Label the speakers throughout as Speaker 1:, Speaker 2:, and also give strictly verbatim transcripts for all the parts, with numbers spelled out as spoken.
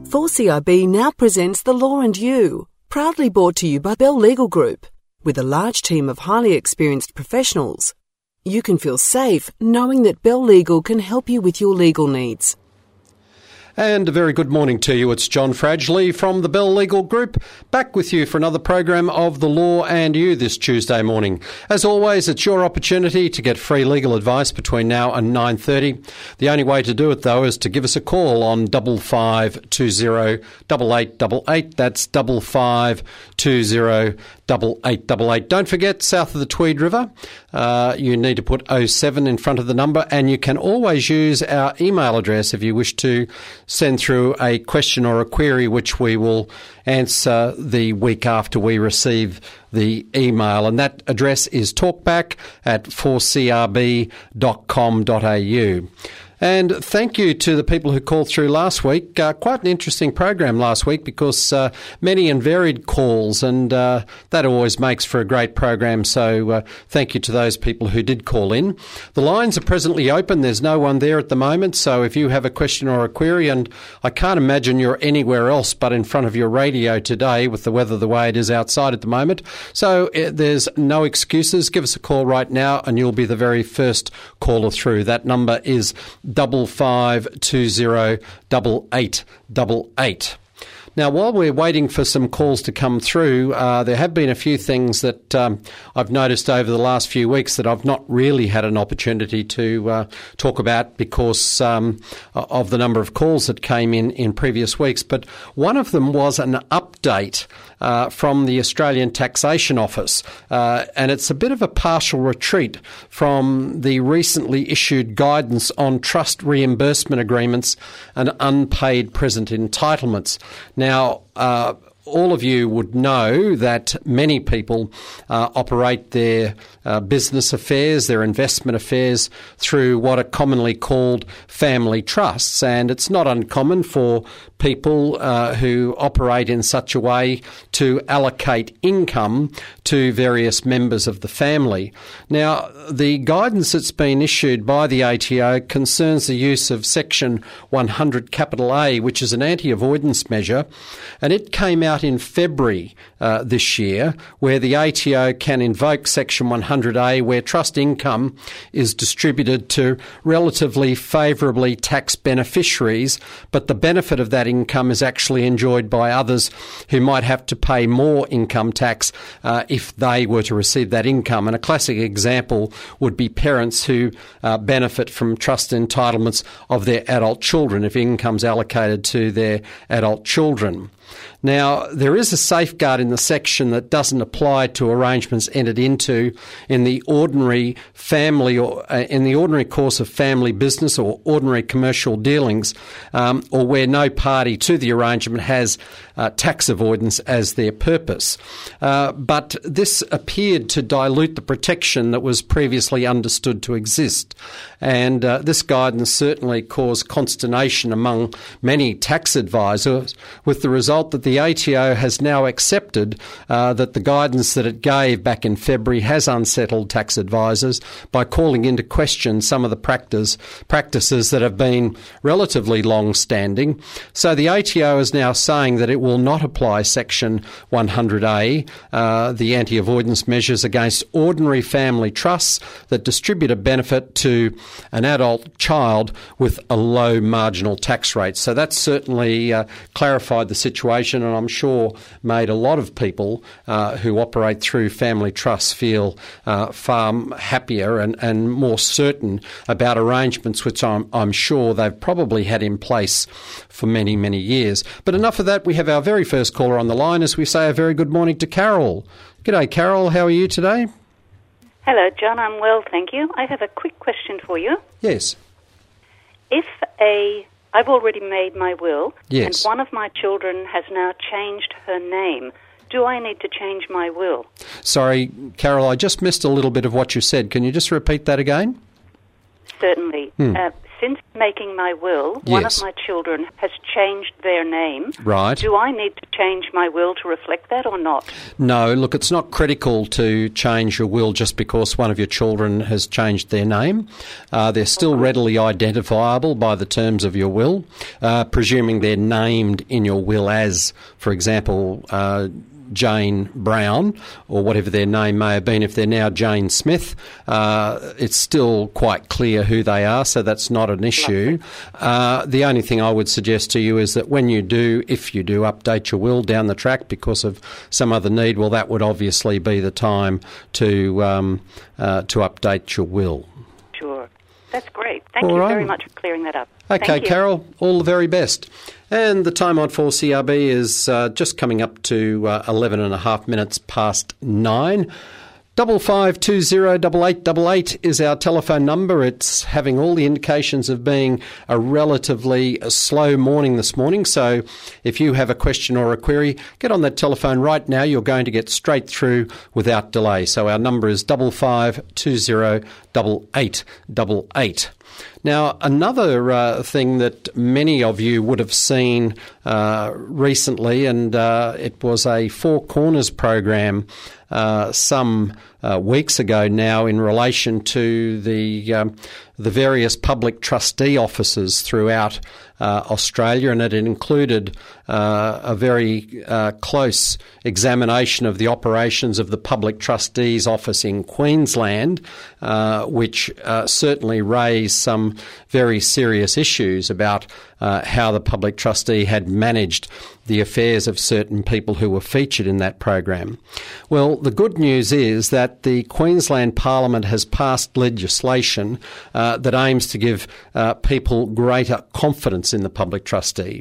Speaker 1: four C R B now presents The Law and You, proudly brought to you by Bell Legal Group. With a large team of highly experienced professionals, you can feel safe knowing that Bell Legal can help you with your legal needs.
Speaker 2: And a very good morning to you. It's John Fradgley from the Bell Legal Group, back with you for another program of The Law and You this Tuesday morning. As always, it's your opportunity to get free legal advice between now and nine thirty. The only way to do it, though, is to give us a call on double five two zero double eight double eight. That's double five two zero double eight double eight. Don't forget, south of the Tweed River, uh, you need to put oh seven in front of the number, and you can always use our email address if you wish to send through a question or a query, which we will answer the week after we receive the email. And that address is talkback at four c r b dot com dot a u. And thank you to the people who called through last week. Uh, quite an interesting program last week because uh, many and varied calls, and uh, that always makes for a great program. So uh, thank you to those people who did call in. The lines are presently open. There's no one there at the moment. So if you have a question or a query, and I can't imagine you're anywhere else but in front of your radio today with the weather the way it is outside at the moment. So uh, there's no excuses. Give us a call right now and you'll be the very first caller through. That number is double five two zero double eight double eight. Now, while we're waiting for some calls to come through, uh, there have been a few things that um, I've noticed over the last few weeks that I've not really had an opportunity to uh, talk about because um, of the number of calls that came in in previous weeks. But one of them was an update uh, from the Australian Taxation Office, uh, and it's a bit of a partial retreat from the recently issued guidance on trust reimbursement agreements and unpaid present entitlements. Now, Now, uh, all of you would know that many people uh, operate their uh, business affairs, their investment affairs through what are commonly called family trusts. And it's not uncommon for people uh, who operate in such a way to allocate income to various members of the family. Now, the guidance that's been issued by the A T O concerns the use of Section one hundred capital A, which is an anti-avoidance measure, and it came out in February uh, this year, where the A T O can invoke Section one hundred A, where trust income is distributed to relatively favourably taxed beneficiaries, but the benefit of that income is actually enjoyed by others who might have to pay more income tax uh, if they were to receive that income. And a classic example would be parents who uh, benefit from trust entitlements of their adult children if income's allocated to their adult children. Now, there is a safeguard in the section that doesn't apply to arrangements entered into in the ordinary family or uh, in the ordinary course of family business or ordinary commercial dealings, um, or where no party to the arrangement has uh, tax avoidance as their purpose. Uh, but this appeared to dilute the protection that was previously understood to exist. And uh, this guidance certainly caused consternation among many tax advisors, with the result that the A T O has now accepted uh, that the guidance that it gave back in February has unsettled tax advisors by calling into question some of the practice, practices that have been relatively long-standing. So the A T O is now saying that it will not apply Section one hundred A, uh, the anti-avoidance measures against ordinary family trusts that distribute a benefit to an adult child with a low marginal tax rate. So that's certainly uh, clarified the situation, and I'm sure made a lot of people uh, who operate through family trusts feel uh, far happier and, and more certain about arrangements which I'm, I'm sure they've probably had in place for many, many years. But enough of that. We have our very first caller on the line as we say a very good morning to Carol. G'day, Carol. How are you today?
Speaker 3: Hello, John. I'm well, thank you. I have a quick question for you.
Speaker 2: Yes.
Speaker 3: If a... I've already made my will,
Speaker 2: yes,
Speaker 3: and one of my children has now changed her name. Do I need to change my will?
Speaker 2: Sorry, Carol, I just missed a little bit of what you said. Can you just repeat that again?
Speaker 3: Certainly.
Speaker 2: Hmm.
Speaker 3: Uh, since making my will, one
Speaker 2: Yes.
Speaker 3: of my children has changed their name.
Speaker 2: Right.
Speaker 3: Do I need to change my will to reflect that or not?
Speaker 2: No, look, it's not critical to change your will just because one of your children has changed their name. Uh, they're still readily identifiable by the terms of your will, uh, presuming they're named in your will as, for example, uh, Jane Brown, or whatever their name may have been. If they're now Jane Smith, uh, it's still quite clear who they are, so that's not an issue. Uh, the only thing I would suggest to you is that when you do, if you do update your will down the track because of some other need, well, that would obviously be the time to um, uh, to update your will.
Speaker 3: Sure. That's great. Thank
Speaker 2: All
Speaker 3: you
Speaker 2: right.
Speaker 3: very much for clearing that up.
Speaker 2: Okay,
Speaker 3: Thank you.
Speaker 2: Carol, all the very best. And the time on four C R B is uh, just coming up to uh, eleven and a half minutes past nine. Double five two zero double eight double eight is our telephone number. It's having all the indications of being a relatively slow morning this morning. So if you have a question or a query, get on that telephone right now. You're going to get straight through without delay. So our number is double five two zero double eight double eight. Now, another uh, thing that many of you would have seen uh, recently, and uh, it was a Four Corners program uh, some uh, weeks ago now in relation to the um, the various public trustee offices throughout uh, Australia, and it included uh, a very uh, close examination of the operations of the Public Trustees Office in Queensland, uh, which uh, certainly raised some very serious issues about uh, how the public trustee had managed the affairs of certain people who were featured in that program. Well, the good news is that the Queensland Parliament has passed legislation uh, that aims to give uh, people greater confidence in the public trustee.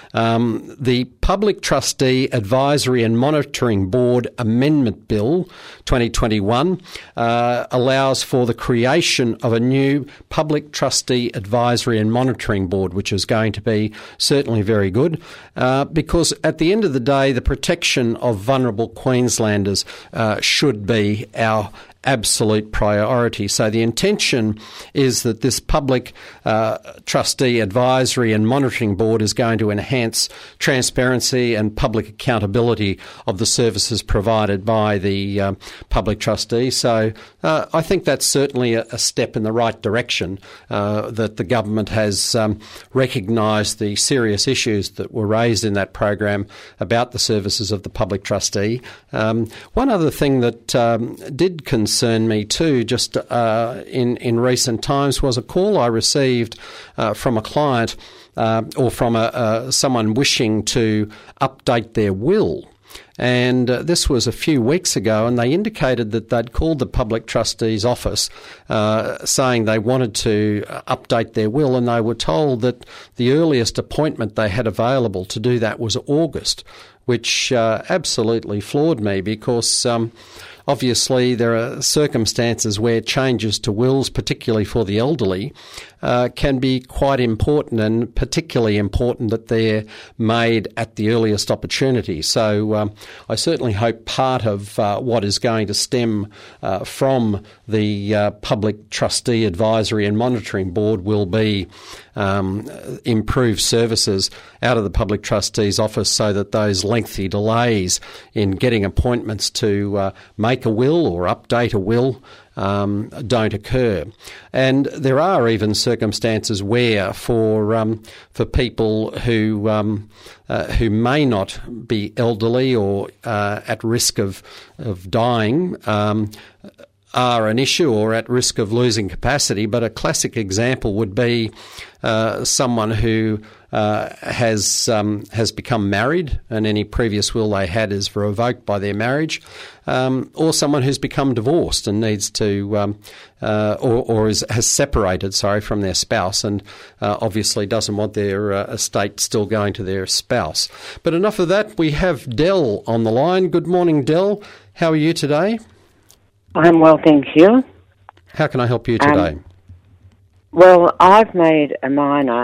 Speaker 2: Um, the Public Trustee Advisory and Monitoring Board Amendment Bill twenty twenty-one uh, allows for the creation of a new Public Trustee Advisory and Monitoring Board, which is going to be certainly very good uh, because at the end of the day, the protection of vulnerable Queenslanders uh, should be our absolute priority. So the intention is that this Public uh, Trustee Advisory and Monitoring Board is going to enhance transparency and public accountability of the services provided by the um, public trustee. So uh, I think that's certainly a, a step in the right direction, uh, that the government has um, recognised the serious issues that were raised in that program about the services of the public trustee. Um, one other thing that um, did concern concern me too, just uh, in, in recent times, was a call I received uh, from a client uh, or from a, uh, someone wishing to update their will. And uh, this was a few weeks ago, and they indicated that they'd called the Public Trustee's office uh, saying they wanted to update their will, and they were told that the earliest appointment they had available to do that was August, which uh, absolutely floored me because um, obviously there are circumstances where changes to wills, particularly for the elderly, uh, can be quite important, and particularly important that they're made at the earliest opportunity. So um, I certainly hope part of uh, what is going to stem uh, from the uh, Public Trustee Advisory and Monitoring Board will be um, improved services out of the Public Trustee's office so that those lengthy delays in getting appointments to uh, make a will or update a will Um, don't occur. And there are even circumstances where for um, for people who um, uh, who may not be elderly or uh, at risk of of dying um, are an issue or at risk of losing capacity. But a classic example would be uh, someone who uh, has um, has become married and any previous will they had is revoked by their marriage, um, or someone who's become divorced and needs to um, uh, or, or is, has separated, sorry, from their spouse and uh, obviously doesn't want their uh, estate still going to their spouse. But enough of that. We have Del on the line. Good morning, Del. How are you today?
Speaker 4: I'm well, thank you.
Speaker 2: How can I help you today?
Speaker 4: Um, well, I've made a minor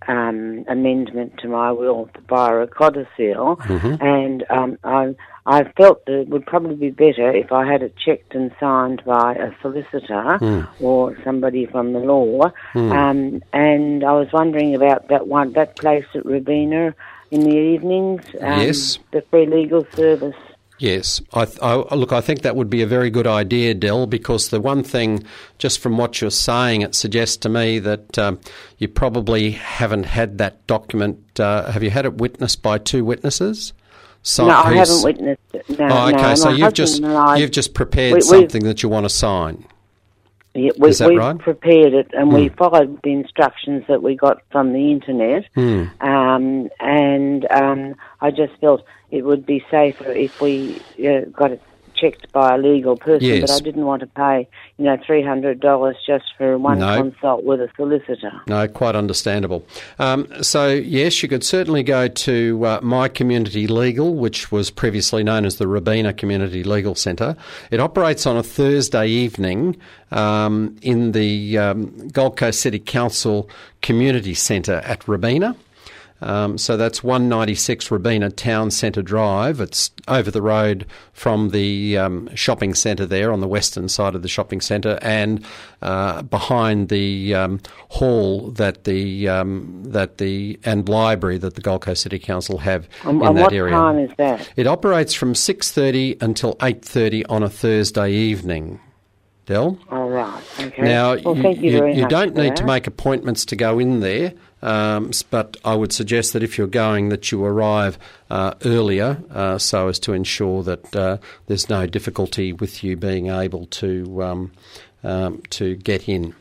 Speaker 4: um, amendment to my will via a codicil,
Speaker 2: Mm-hmm.
Speaker 4: and um, I, I felt that it would probably be better if I had it checked and signed by a solicitor
Speaker 2: Mm.
Speaker 4: or somebody from the law.
Speaker 2: Mm.
Speaker 4: Um, and I was wondering about that one, that place at Robina in the evenings. Um,
Speaker 2: Yes.
Speaker 4: The free legal service.
Speaker 2: Yes. I, I, look, I think that would be a very good idea, Del, because the one thing, just from what you're saying, it suggests to me that um, you probably haven't had that document. Uh, have you had it witnessed by two witnesses? So,
Speaker 4: No, I
Speaker 2: who's-
Speaker 4: haven't witnessed it. No,
Speaker 2: Oh, okay.
Speaker 4: no,
Speaker 2: so
Speaker 4: my
Speaker 2: you've just
Speaker 4: husband and I-
Speaker 2: you've just prepared
Speaker 4: we- we've-
Speaker 2: something that you want to sign.
Speaker 4: Yeah, we,
Speaker 2: Is that
Speaker 4: we
Speaker 2: right?
Speaker 4: prepared it and we
Speaker 2: Hmm.
Speaker 4: followed the instructions that we got from the internet.
Speaker 2: Hmm.
Speaker 4: Um, and um, I just felt it would be safer if we uh, got it checked by a legal person.
Speaker 2: Yes.
Speaker 4: But I didn't want to pay, you know, three hundred dollars just for one
Speaker 2: No.
Speaker 4: consult with a solicitor.
Speaker 2: No, quite understandable. Um, so, yes, you could certainly go to uh, My Community Legal, which was previously known as the Robina Community Legal Centre. It operates on a Thursday evening um, in the um, Gold Coast City Council Community Centre at Robina. Um, so that's one ninety-six Robina Town Centre Drive. It's over the road from the um, shopping centre there on the western side of the shopping centre, and uh, behind the um, hall that the um, that the and library that the Gold Coast City Council have
Speaker 4: And,
Speaker 2: in
Speaker 4: and
Speaker 2: that
Speaker 4: what
Speaker 2: area.
Speaker 4: time is that?
Speaker 2: It operates from six thirty until eight thirty on a Thursday evening. Del?
Speaker 4: All right. Okay.
Speaker 2: Now,
Speaker 4: well, thank you,
Speaker 2: you,
Speaker 4: very
Speaker 2: you
Speaker 4: much
Speaker 2: don't
Speaker 4: for
Speaker 2: need
Speaker 4: that.
Speaker 2: to make appointments to go in there, um, s- but I would suggest that if you're going, that you arrive uh, earlier uh, so as to ensure that uh, there's no difficulty with you being able to um, um, to get in.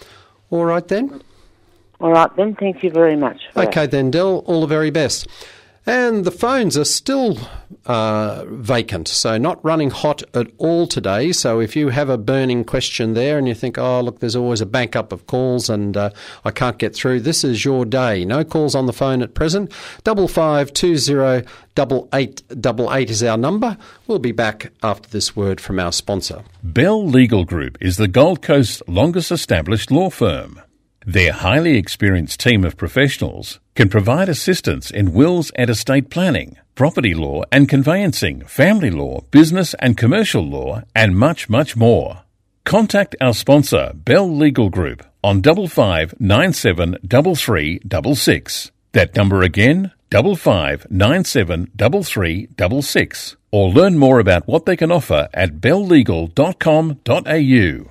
Speaker 2: All right then?
Speaker 4: All right then. Thank you very much. For that.
Speaker 2: Okay then, Del, all the very best. And the phones are still uh, vacant, so not running hot at all today. So if you have a burning question there and you think, oh, look, there's always a backup of calls and uh, I can't get through, this is your day. No calls on the phone at present. Double five two zero double eight double eight is our number. We'll be back after this word from our sponsor.
Speaker 5: Bell Legal Group is the Gold Coast's longest established law firm. Their highly experienced team of professionals can provide assistance in wills and estate planning, property law and conveyancing, family law, business and commercial law, and much, much more. Contact our sponsor, Bell Legal Group, on double five nine seven double three double six. That number again, double five nine seven double three double six. Or learn more about what they can offer at bell legal dot com dot a u.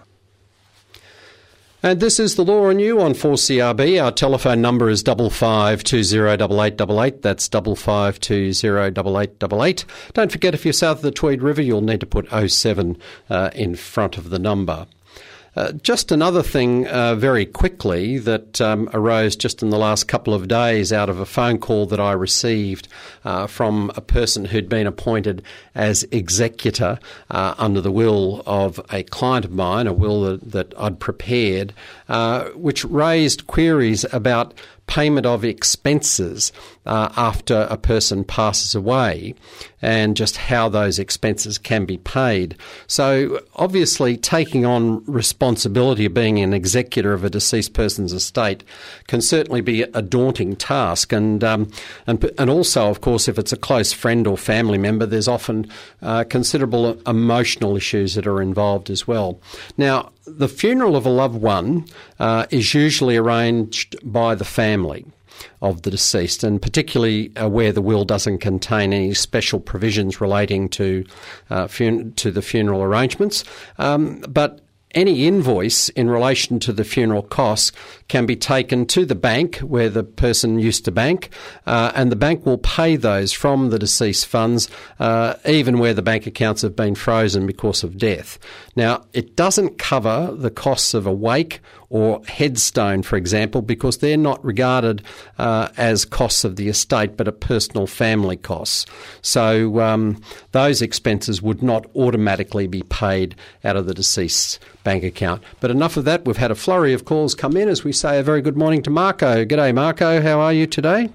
Speaker 2: And this is the Law and You on four C R B. Our telephone number is double five two zero double eight double eight. That's double five two zero double eight double eight. Don't forget, if you're south of the Tweed River, you'll need to put oh seven uh, in front of the number. Uh, just another thing uh, very quickly that um, arose just in the last couple of days out of a phone call that I received uh, from a person who'd been appointed as executor uh, under the will of a client of mine, a will that, that I'd prepared, uh, which raised queries about payment of expenses uh, after a person passes away and just how those expenses can be paid. So obviously taking on responsibility of being an executor of a deceased person's estate can certainly be a daunting task, and um, and, and also, of course, if it's a close friend or family member, there's often uh, considerable emotional issues that are involved as well. Now, the funeral of a loved one uh, is usually arranged by the family of the deceased, and particularly uh, where the will doesn't contain any special provisions relating to uh, fun- to the funeral arrangements. Um, but any invoice in relation to the funeral costs can be taken to the bank where the person used to bank, uh, and the bank will pay those from the deceased funds, uh, even where the bank accounts have been frozen because of death. Now, it doesn't cover the costs of a wake or headstone, for example, because they're not regarded uh, as costs of the estate, but a personal family costs. So um, those expenses would not automatically be paid out of the deceased's bank account. But enough of that. We've had a flurry of calls come in. As we say, a very good morning to Marco. G'day, Marco. How are you today?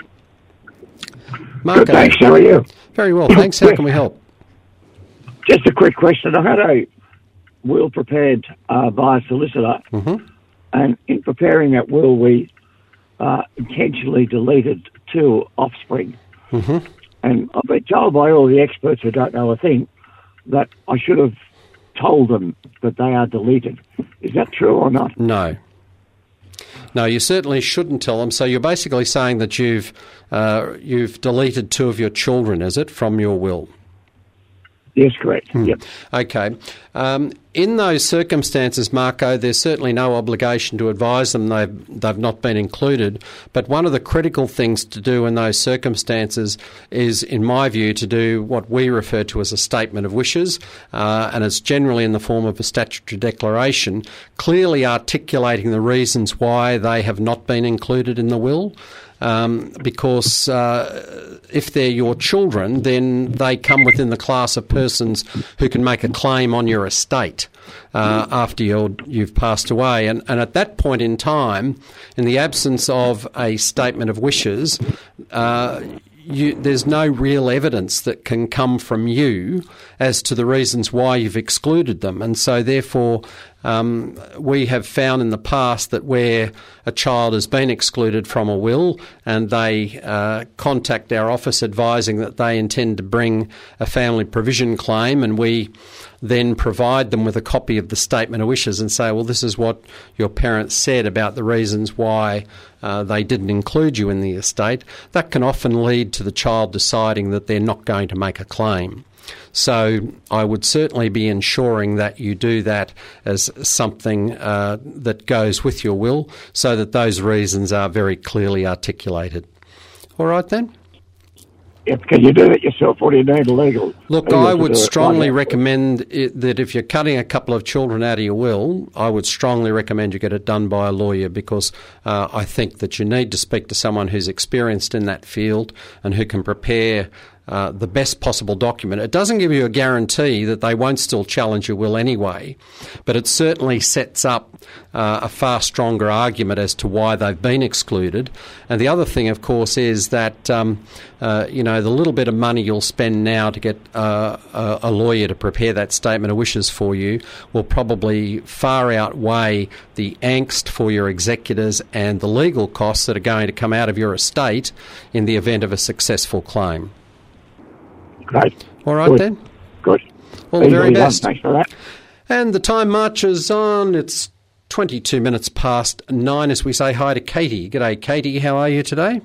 Speaker 2: Marco.
Speaker 6: Good, thanks. How are you?
Speaker 2: Very well, thanks. How can we help?
Speaker 6: Just a quick question. I had a will prepared uh, by a solicitor,
Speaker 2: Mm-hmm.
Speaker 6: and in preparing that will, we uh, intentionally deleted two offspring.
Speaker 2: Mm-hmm.
Speaker 6: And I've been told by all the experts who don't know a thing that I should have told them that they are deleted. Is that true or not?
Speaker 2: No. No, you certainly shouldn't tell them. So you're basically saying that you've uh, you've deleted two of your children, is it, from your will?
Speaker 6: Yes, correct.
Speaker 2: Hmm.
Speaker 6: Yep.
Speaker 2: Okay. Um, in those circumstances, Marco, there's certainly no obligation to advise them they've, they've not been included. But one of the critical things to do in those circumstances is, in my view, to do what we refer to as a statement of wishes, uh, and it's generally in the form of a statutory declaration, clearly articulating the reasons why they have not been included in the will. Um, because uh, if they're your children, then they come within the class of persons who can make a claim on your estate uh, after you're, you've passed away. And, and at that point in time, in the absence of a statement of wishes, uh, You, there's no real evidence that can come from you as to the reasons why you've excluded them. And so, therefore, um, we have found in the past that where a child has been excluded from a will and they uh, contact our office advising that they intend to bring a family provision claim, and we then provide them with a copy of the statement of wishes and say, well, this is what your parents said about the reasons why uh, they didn't include you in the estate, that can often lead to the child deciding that they're not going to make a claim. So I would certainly be ensuring that you do that as something uh, that goes with your will so that those reasons are very clearly articulated. All right then?
Speaker 6: Yep. Can you do it yourself, or do you need a legal?
Speaker 2: Look,
Speaker 6: legal
Speaker 2: I would strongly
Speaker 6: like
Speaker 2: recommend it, that if you're cutting a couple of children out of your will, I would strongly recommend you get it done by a lawyer, because uh, I think that you need to speak to someone who's experienced in that field and who can prepare Uh, the best possible document. It doesn't give you a guarantee that they won't still challenge your will anyway, but it certainly sets up uh, a far stronger argument as to why they've been excluded. And the other thing, of course, is that um, uh, you know, the little bit of money you'll spend now to get uh, a, a lawyer to prepare that statement of wishes for you will probably far outweigh the angst for your executors and the legal costs that are going to come out of your estate in the event of a successful claim.
Speaker 6: Great.
Speaker 2: All right,
Speaker 6: Good.
Speaker 2: then.
Speaker 6: Good.
Speaker 2: All the very
Speaker 6: Easily done.
Speaker 2: best.
Speaker 6: Thanks for that.
Speaker 2: And the time marches on. It's twenty-two minutes past nine as we say hi to Katie. G'day, Katie. How are you today?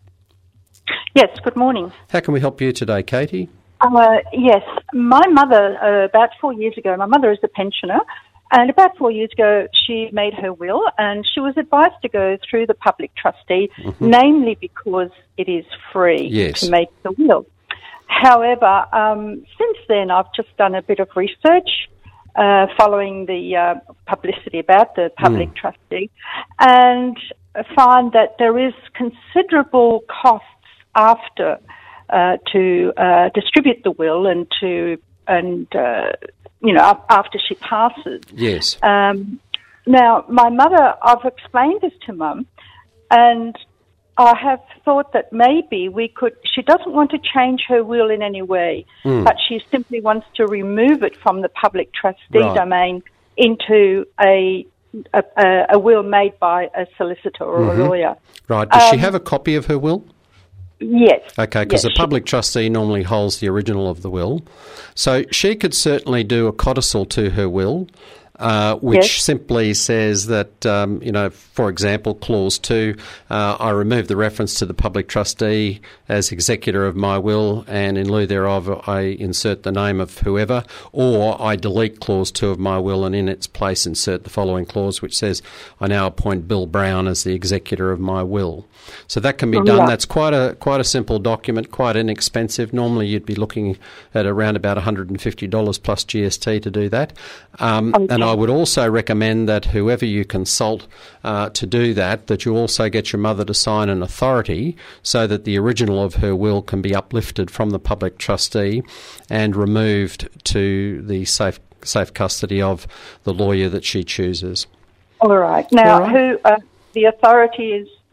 Speaker 7: Yes, good morning.
Speaker 2: How can we help you today, Katie?
Speaker 7: Uh, yes, my mother, uh, about four years ago, my mother is a pensioner, and about four years ago she made her will, and she was advised to go through the public trustee, mm-hmm. namely because it is free
Speaker 2: yes.
Speaker 7: to make the will. However, um, since then I've just done a bit of research uh, following the uh, publicity about the public mm. trustee, and find that there is considerable costs after uh, to uh, distribute the will and to and uh, you know after she passes.
Speaker 2: Yes.
Speaker 7: Um, now, my mother, I've explained this to Mum, and I have thought that maybe we could, she doesn't want to change her will in any way, mm. but she simply wants to remove it from the public trustee
Speaker 2: right.
Speaker 7: domain into a, a, a will made by a solicitor or
Speaker 2: mm-hmm.
Speaker 7: a lawyer.
Speaker 2: Right. Does
Speaker 7: um,
Speaker 2: she have a copy of her will?
Speaker 7: Yes.
Speaker 2: Okay, because
Speaker 7: yes,
Speaker 2: the public she, trustee normally holds the original of the will. So she could certainly do a codicil to her will, Uh, which
Speaker 7: yes.
Speaker 2: simply says that, um, you know, for example, clause two, uh, I remove the reference to the public trustee as executor of my will, and in lieu thereof I insert the name of whoever, or I delete clause two of my will and in its place insert the following clause which says I now appoint Bill Brown as the executor of my will. So that can be done.
Speaker 7: Yeah.
Speaker 2: That's quite a quite a simple document, quite inexpensive. Normally you'd be looking at around about one hundred fifty dollars plus G S T to do that. Um,
Speaker 7: okay.
Speaker 2: And I would also recommend that whoever you consult uh, to do that, that you also get your mother to sign an authority so that the original of her will can be uplifted from the public trustee and removed to the safe safe custody of the lawyer that she chooses.
Speaker 7: All right. Now,
Speaker 2: All right.
Speaker 7: who uh, the authority is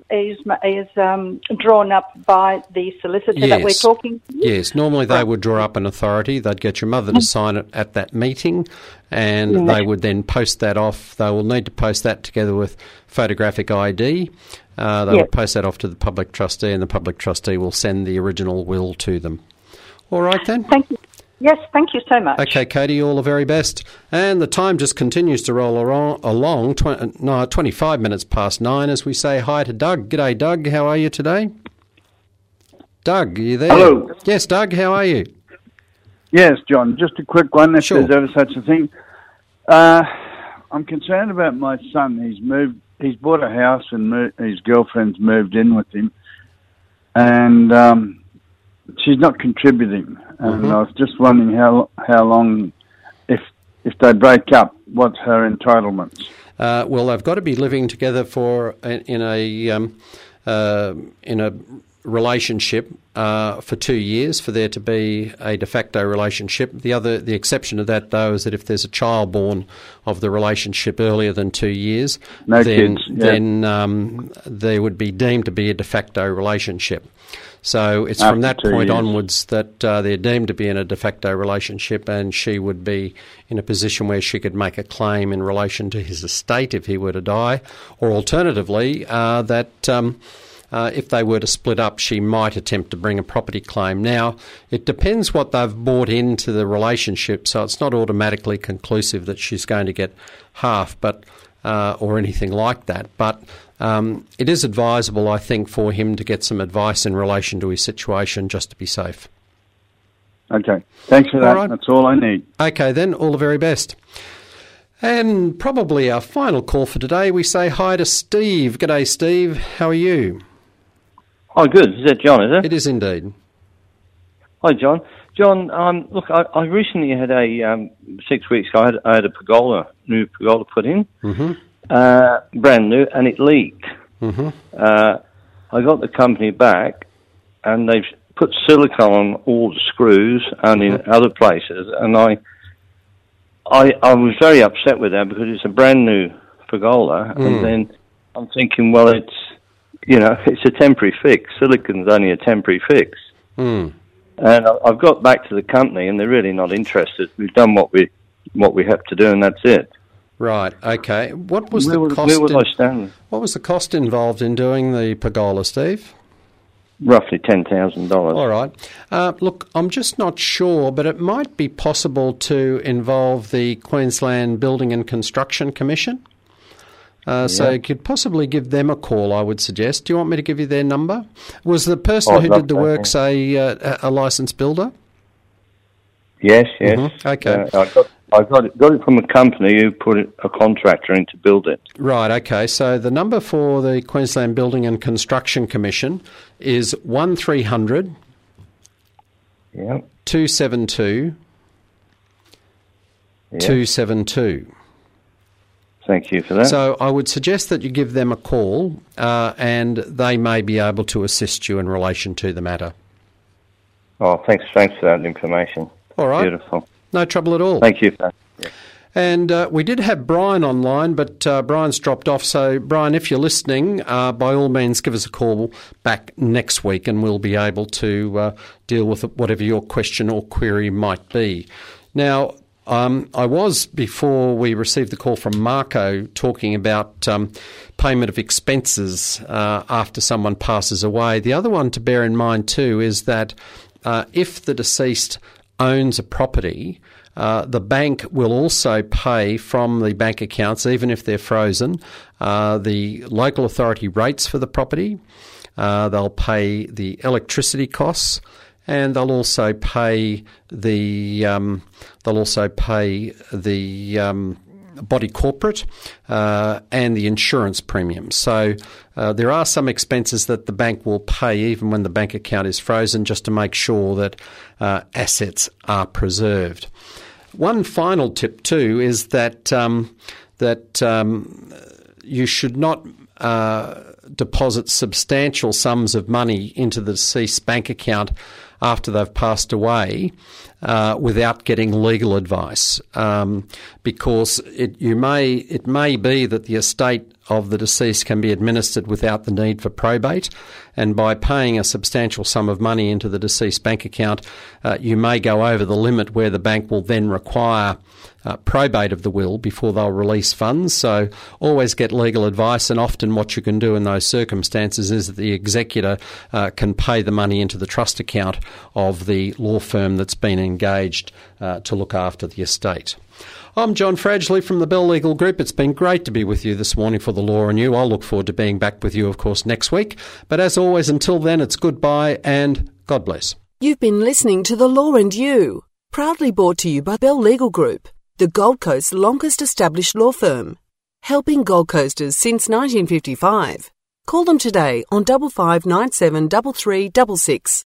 Speaker 7: is is um, drawn up by the solicitor
Speaker 2: yes.
Speaker 7: that we're talking to?
Speaker 2: Yes, normally they would draw up an authority. They'd get your mother to sign it at that meeting, and
Speaker 7: Yeah.
Speaker 2: they would then post that off. They will need to post that together with photographic I D. Uh, they
Speaker 7: Yeah.
Speaker 2: would post that off to the public trustee, and the public trustee will send the original will to them. All right then?
Speaker 7: Thank you. Yes, thank you so much.
Speaker 2: Okay, Katie, all the very best. And the time just continues to roll along, along tw- no, twenty-five minutes past nine as we say hi to Doug. G'day, Doug. How are you today? Doug, are you there?
Speaker 8: Hello.
Speaker 2: Yes, Doug, how are you?
Speaker 8: Yes, John, just a quick one, if
Speaker 2: Sure.
Speaker 8: there's ever such a thing. Uh, I'm concerned about my son. He's moved. He's bought a house, and mo- his girlfriend's moved in with him, and um, she's not contributing. And
Speaker 2: Mhm.
Speaker 8: I was just wondering how how long, if if they break up, what's her entitlements?
Speaker 2: Uh, well, they've got to be living together for in a um, uh, in a relationship uh, for two years for there to be a de facto relationship. The other, the exception to that, though, is that if there's a child born of the relationship earlier than two years,
Speaker 8: No
Speaker 2: then
Speaker 8: kids, yeah.
Speaker 2: then um, they would be deemed to be a de facto relationship. So it's from
Speaker 8: After
Speaker 2: that
Speaker 8: two
Speaker 2: point
Speaker 8: years.
Speaker 2: onwards that uh, they're deemed to be in a de facto relationship, and she would be in a position where she could make a claim in relation to his estate if he were to die, or alternatively, uh, that um, uh, if they were to split up, she might attempt to bring a property claim. Now, it depends what they've bought into the relationship, so it's not automatically conclusive that she's going to get half, but uh, or anything like that, but Um, it is advisable, I think, for him to get some advice in relation to his situation just to be safe.
Speaker 8: Okay, thanks for that.
Speaker 2: All right.
Speaker 8: That's all I need.
Speaker 2: Okay, then, all the very best. And probably our final call for today, we say hi to Steve. G'day, Steve. How are you?
Speaker 9: Oh, good. Is that John, is it?
Speaker 2: It is indeed.
Speaker 9: Hi, John. John, um, look, I, I recently had a, um, six weeks ago, I had, I had a pergola, new pergola put in.
Speaker 2: Mm-hmm.
Speaker 9: Uh, brand new, and it leaked.
Speaker 2: Mm-hmm.
Speaker 9: Uh, I got the company back, and they've put silicone on all the screws and in
Speaker 2: Mm-hmm.
Speaker 9: other places, and I, I, I was very upset with that because it's a brand new pergola,
Speaker 2: Mm.
Speaker 9: and then I'm thinking, well, it's, you know, it's a temporary fix. Silicone's only a temporary fix.
Speaker 2: Mm.
Speaker 9: And I- I've got back to the company, and they're really not interested. We've done what we, what we have to do, and that's it.
Speaker 2: Right, okay. What was
Speaker 9: Where
Speaker 2: the
Speaker 9: would-
Speaker 2: cost?
Speaker 9: where would
Speaker 2: in-
Speaker 9: I stand?
Speaker 2: What was the cost involved in doing the pergola, Steve?
Speaker 9: Roughly ten thousand dollars.
Speaker 2: All right. Uh, look, I'm just not sure, but it might be possible to involve the Queensland Building and Construction Commission. Uh, So
Speaker 9: Yeah.
Speaker 2: you could possibly give them a call, I would suggest. Do you want me to give you their number? Was the person
Speaker 9: Oh, I'd
Speaker 2: who
Speaker 9: love
Speaker 2: did the
Speaker 9: that,
Speaker 2: works a, uh, a licensed builder?
Speaker 9: Yes, yes.
Speaker 2: Mhm, okay.
Speaker 9: Uh, I got I got it, got it from a company who put it, a contractor in to build it.
Speaker 2: Right, okay. So the number for the Queensland Building and Construction Commission is one three hundred
Speaker 9: Yeah.
Speaker 2: two seven two
Speaker 9: yeah.
Speaker 2: two seven two.
Speaker 9: Thank you for that.
Speaker 2: So I would suggest that you give them a call uh, and they may be able to assist you in relation to the matter.
Speaker 9: oh, thanks, thanks for that information.
Speaker 2: All right.
Speaker 9: Beautiful.
Speaker 2: No trouble at all.
Speaker 9: Thank you for that. Yeah.
Speaker 2: And uh, we did have Brian online, but uh, Brian's dropped off. So, Brian, if you're listening, uh, by all means, give us a call back next week and we'll be able to uh, deal with whatever your question or query might be. Now, um, I was, before we received the call from Marco, talking about um, payment of expenses uh, after someone passes away. The other one to bear in mind too is that uh, if the deceased owns a property, uh, the bank will also pay from the bank accounts, even if they're frozen, uh, the local authority rates for the property. Uh, they'll pay the electricity costs, and they'll also pay the um, they'll also pay the um, body corporate uh, and the insurance premiums. So uh, there are some expenses that the bank will pay even when the bank account is frozen, just to make sure that uh, assets are preserved. One final tip too is that um, that um, you should not uh, deposit substantial sums of money into the deceased's bank account after they've passed away uh, without getting legal advice, um, because it you may it may be that the estate of the deceased can be administered without the need for probate, and by paying a substantial sum of money into the deceased bank account, uh, you may go over the limit where the bank will then require uh, probate of the will before they'll release funds. So always get legal advice, and often what you can do in those circumstances is that the executor uh, can pay the money into the trust account of the law firm that's been engaged uh, to look after the estate. I'm John Fradgley from the Bell Legal Group. It's been great to be with you this morning for The Law and You. I'll look forward to being back with you, of course, next week. But as always, until then, it's goodbye and God bless.
Speaker 1: You've been listening to The Law and You, proudly brought to you by Bell Legal Group, the Gold Coast's longest established law firm, helping Gold Coasters since nineteen fifty-five. Call them today on double five nine seven double three double six.